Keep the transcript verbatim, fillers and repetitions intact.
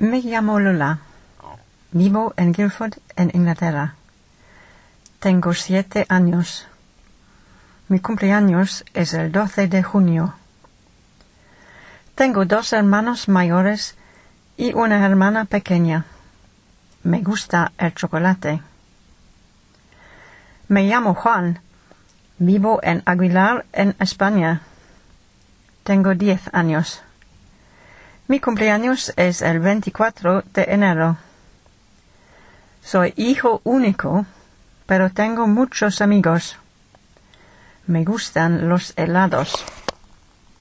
Me llamo Lola. Vivo en Guildford, en Inglaterra. Tengo siete años. Mi cumpleaños es el doce de junio. Tengo dos hermanos mayores y una hermana pequeña. Me gusta el chocolate. Me llamo Juan. Vivo en Aguilar, en España. Tengo diez años. Mi cumpleaños es el veinticuatro de enero. Soy hijo único, pero tengo muchos amigos. Me gustan los helados.